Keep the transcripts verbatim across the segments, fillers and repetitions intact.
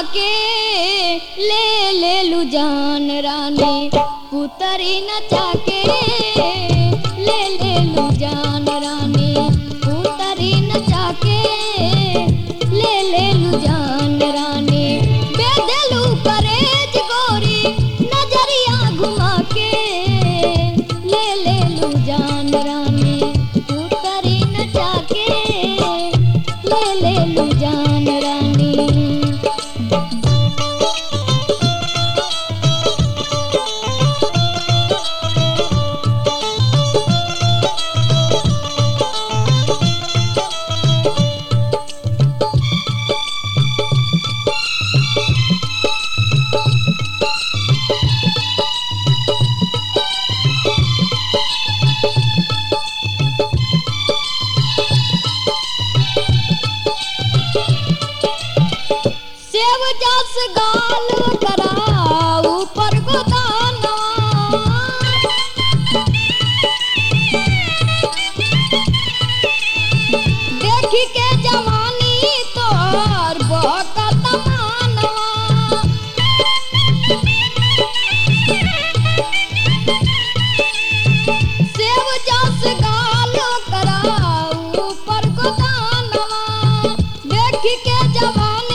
के ले ले लू जान रानी पुतरी नचा के ले ले लू जान रानी पुतरी नचा के ले ले लू जान रानी बेदलू करेज गोरी नजरिया घुमा के ले ले लू जान रानी पुतरी नचा के ले ले लू जान रानी। सेव जस गाल करा ऊपर गोदाना देखी के जवानी तोर बकत मानवा सेव जस गाल करा ऊपर गोदानवा देखी के जवानी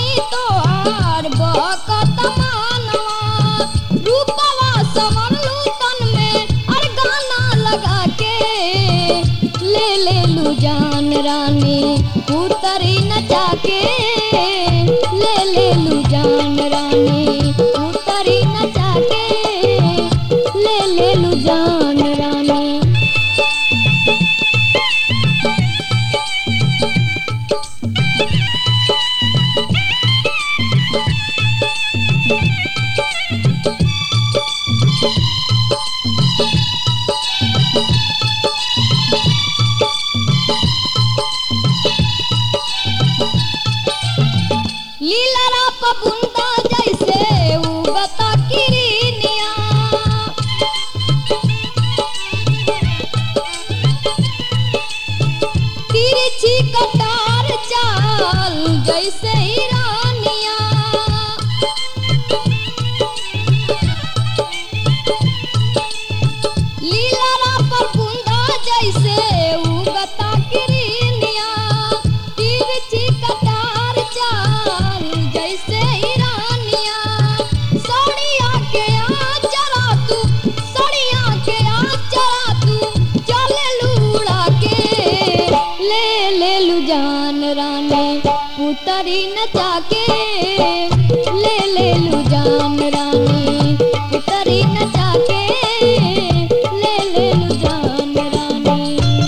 बकत मानवा रूपवा संवरलू तन में और गाना लगा के ले ले लू जान रानी पुतरी नचा के ले ले लू जान रानी पुतरी नचा के ले ले लू जान रानी। लीला पबुंदा जैसे उगता किरनिया तिरछी कटार चाल जैसे ईरानिया लीला पबुंदा जैसे उगता किरनिया तिरछी कटार चाल जैसे ईरानिया सड़िया के आचरा तू सड़िया के आचरा तू चले लूड़ा के ले ले लू जान रानी पुतरी नचा के ले ले लू जान रानी पुतरी नचा के ले ले लू जान रानी।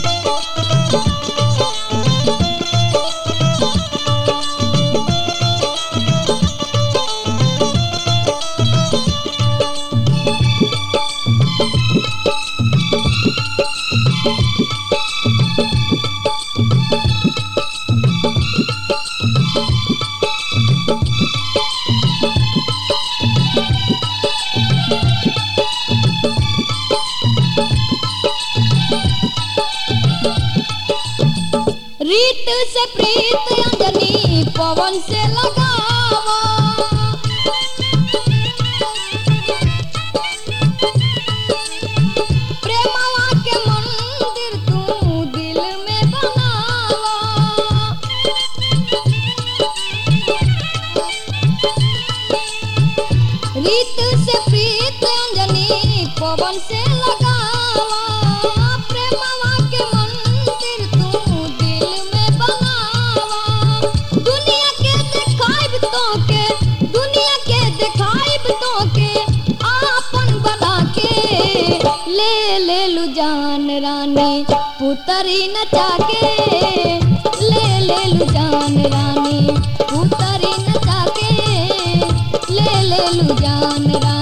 रीत से प्रीत अंजनी पवन से लगावा प्रेमवा के मंदिर तू दिल में बनावा रीत से प्रीत अंजनी पवन से लगावा प्रेमवा के मंदिर तू दिल में बनावा दुनिया के दिखाइब तो के दुनिया के दिखाइब तो के आपन बना के ले ले लू जान रानी पुतरी नचा के ले ले लू जान रानी पुतरी नचा के ले ले लू जान रानी।